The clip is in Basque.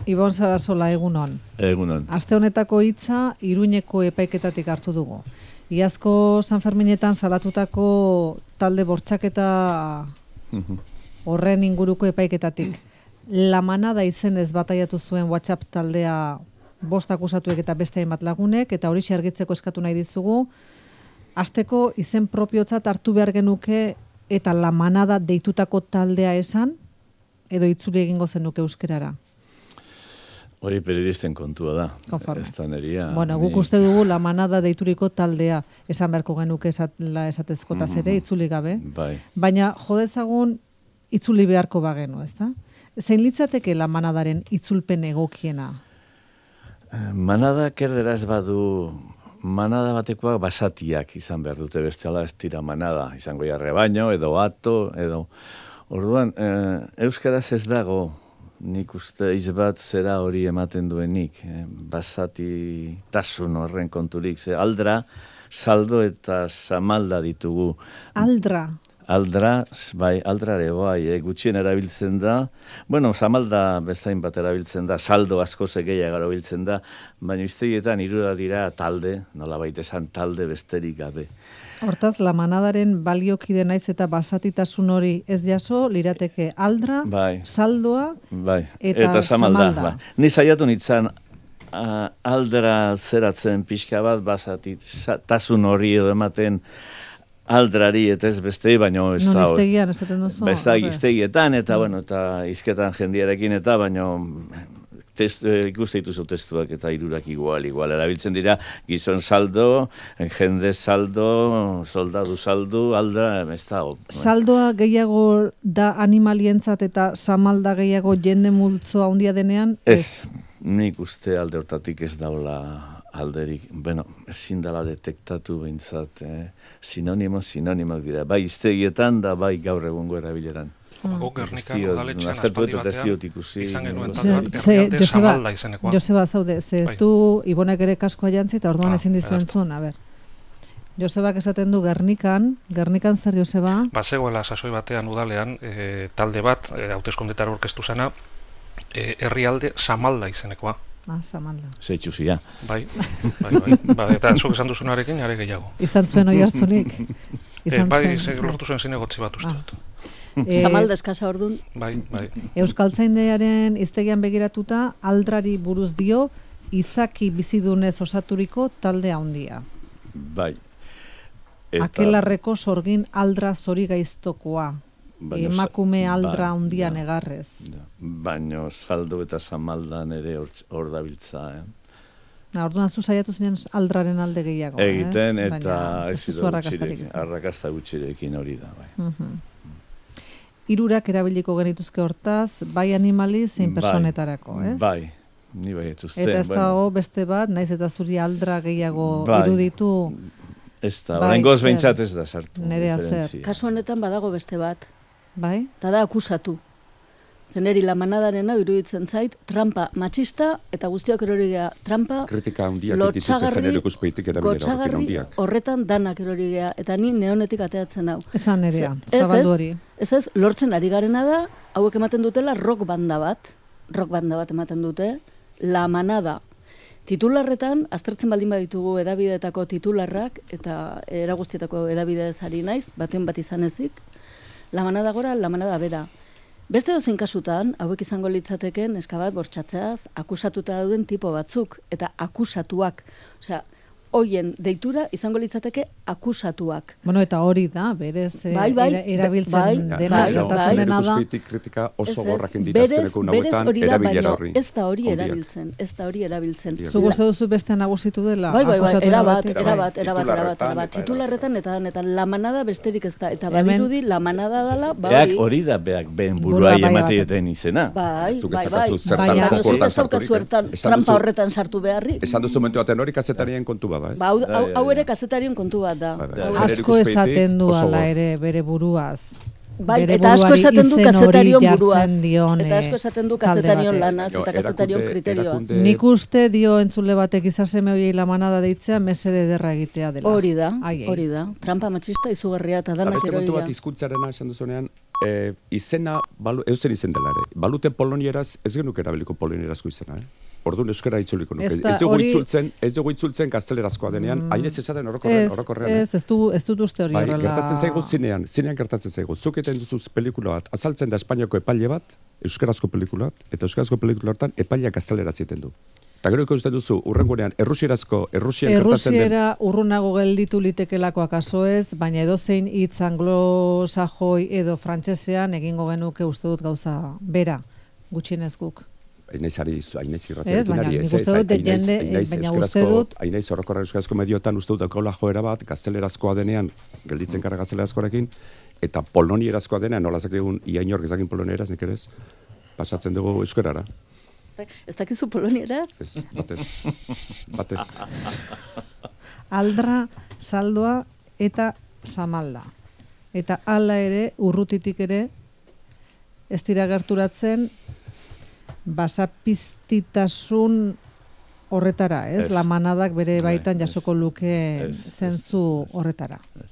Ibon Sarasola, egunon. Egunon. Aste honetako hitza Iruñeko epaiketatik hartu dugu. Iazko San Ferminetan salatutako talde bortxaketa horren inguruko epaiketatik. La Manada izenez bataiatu zuen WhatsApp taldea 5 akusatuek eta beste hainbat lagunek, eta hori argitzeko eskatu nahi dizugu. Hasteko izen propiotzat hartu behar genuke eta La Manada deitutako taldea esan, edo itzuli egingo zenuke euskerara? Hori periodisten kontua da. Konforme. Ez da neria. Bueno, guk uste dugu La Manada deituriko taldea esan beharko genuke esatezkotaz ere, itzuli gabe. Bai. Baina jodezagun itzuli beharko bagenu, ezta? Zein litzateke La Manadaren itzulpen egokiena? Manada kerderaz badu, manada batekoak basatiak izan behar dute, bestela ez dira manada, izango rebaño, edo ato, edo... Orduan, euskaraz ez dago, nik uste izbat zera hori ematen duenik, basati tasun horren konturik, ze aldra, saldo eta samalda ditugu. Aldra? Aldra, bai, aldrare, bai, gutxien erabiltzen da. Bueno, samalda bezain bat erabiltzen da, saldo asko gehiago erabiltzen da, baina iztegietan irura dira talde, nolabait esan talde besterik gabe. Hortaz, La Manadaren baliokide naiz eta basatitasun hori ez jaso, lirateke aldra, bai, saldoa bai, eta samalda. Bai. Ni saiatu nintzen aldra zeratzen pixka bat basatitasun hori edo ematen aldrari eta ez beste, baina ez da hori. Non iztegian esaten duzu? Besta iztegietan eta, bueno, eta izketan jendiarekin eta, baina ikuste dituzu testuak eta hirurak igual erabiltzen dira, gizon saldo, jende saldo, soldadu saldo, aldra, ez da. Saldoa gehiago da animalientzat eta samalda gehiago jende multzoa handia denean? Ez, nik uste alde hortatik ez daula alderik, bueno, ezin dela detektatu behintzat, sinonimoak dira, bai iztegietan da bai gaur egungo erabileran. Gernikan udaletxean aspaldi batean izan genuen talde bat herrialde samalda izenekoa. Joseba, zaude, ze ez du Ibonek ere kaskoa jantzi eta orduan ezin dizuen zuen, a ber. Josebak esaten du Gernikan zer Joseba? Bazegoela sasoi batean udalean talde bat, hauteskundetara aurkeztu zena, herrialde samalda izenekoa. Samalda. Zeitxuzia. Bai, eta zuk esan duzunarekin are gehiago. Izan zuen oi hartzunik? Bai, lortu zuen zinegotzi bat uste dut. Samalda eskasa orduan. Bai. Euskaltzaindearen hiztegian begiratuta, aldrari buruz dio, izaki bizidunez osaturiko talde handia. Bai. Akelarreko sorgin aldra zori gaiztokoa. Emakume aldra handia negarrez. Baina saldo eta samaldan ere hor dabiltza, Orduan zu saiatu zinen aldraren alde gehiago. Egiten eta arrakasta gutxirekin hori da, bai. Hirurak erabiliko genituzke hortaz, bai animali zein personetarako, ez? Bai, ni bai etuzten. Eta ez dago beste bat, naiz eta zuri aldra gehiago iruditu. Ez da, oraingoz behintzat ez da sartu. Nerea zer. Kasu honetan badago beste bat. Bai? Eta da akusatu. Zeneri La Manadarena iruditzen zait, trampa matxista eta guztiak erori gea trampa kritika handiak dituzte genero ikuspeitik erabilera horrekin handiak. Horretan danak erori gea, eta ni neonetik ateatzen hau. Esan Nerea, zabaldu hori. Ez, lortzen ari garena da, hauek ematen dutela rock banda bat ematen dute, La Manada. Titularretan, aztertzen baldin baditugu edabideetako titularrak, eta eraguztietako edabidez ari naiz, batuen bat izan ezik, La Manada gora, La Manada bera. Beste dozein kasutan, hauek izango litzateken neska bat bortxatzeaz, akusatuta dauden tipo batzuk, eta akusatuak. Osea, hoien deitura izango litzateke akusatuak. Bueno, eta hori da, berez erabiltzen dena, gertatzen dena da. Ikuspeitik kritika oso gorrakin ditazteneko nauetan erabilera horri. Ez da hori erabiltzen. Zuk uste duzu beste nagusitu dela? Bai, erabat. Titularretan eta La Manada besterik ez da. Eta badirudi La Manada dela, beak hori da, beak ben buruai emateeten izena. Bai. Baina trampa horretan sartu beharrik. Esan duzu momentu baten hori kazetarien kontu bat. Hau ere kazetarien kontu bat da. Asko esaten du ala ere bere buruaz. Bai, eta asko esaten du kazetarion buruaz. Eta asko esaten du kazetarion lanaz eta kazetarion kriterioaz. Nik uste dio entzule batek izaseme hoiei La Manada deitzea mesede ederra egitea dela. Hori da. Trampa matxista izugarria eta danak eroia. Beste kontu bat hizkuntzarena esan duzunean, izena, eusen izen dela ere. Balute polonieraz, ez genuk erabiliko polonierazko izena, Orduan euskara itzuliko nuke. Ez dugu itzultzen gaztelerazkoa denean, hainez esaten orokorrean. Ez dut uste hori horrela. Gertatzen zaigu zinean gertatzen zaigu. Zuk eten duzuz pelikula bat, azaltzen da Espainiako epaile bat, euskarazko pelikula bat, eta euskarazko pelikula hortan epaileak gazteleraz egiten du. Eta gero ikusten duzu, urrengonean, Errusian gertatzen den... Errusiera urrunago gelditu litekelako akaso ez, baina edozein hitz anglosajoi edo frantsesean egingo genuke uste dut gauza bera, gutxienez guk. Ainaiz irratia. Ez, baina nik uste dut, baina uste dut... Ainaiz horrokorra euskarazko mediotan uste dut dakola joera bat, gaztelerazkoa denean, gelditzen kara gaztelerazkoarekin, eta polonierazkoa denean, nolazak egun iainork ezakin polonieraz, nik ere ez, pasatzen dugu euskarara. Ez dakizu polonieraz? Ez, batez. Aldra, saldoa eta samalda. Eta hala ere, urrutitik ere, ez dira gerturatzen, basapiztitasun horretara, ez? La manadak bere baitan jasoko luke zentzu horretara.